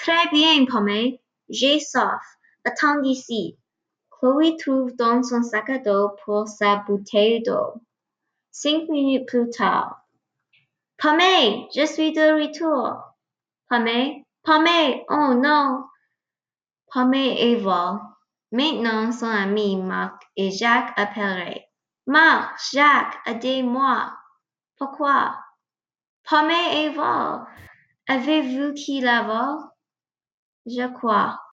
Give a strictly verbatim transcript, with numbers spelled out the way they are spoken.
Très bien, Pomme. J'ai soif. Attends ici. Chloé trouve dans son sac à dos pour sa bouteille d'eau. Cinq minutes plus tard. Pomme, je suis de retour. Pomme, Pomme, oh non. Pomme et vol. Maintenant, son ami Marc et Jacques appelleraient. Marc, Jacques, aidez-moi. Pourquoi? Pomme et vol. Avez-vous qui la vole? Je crois.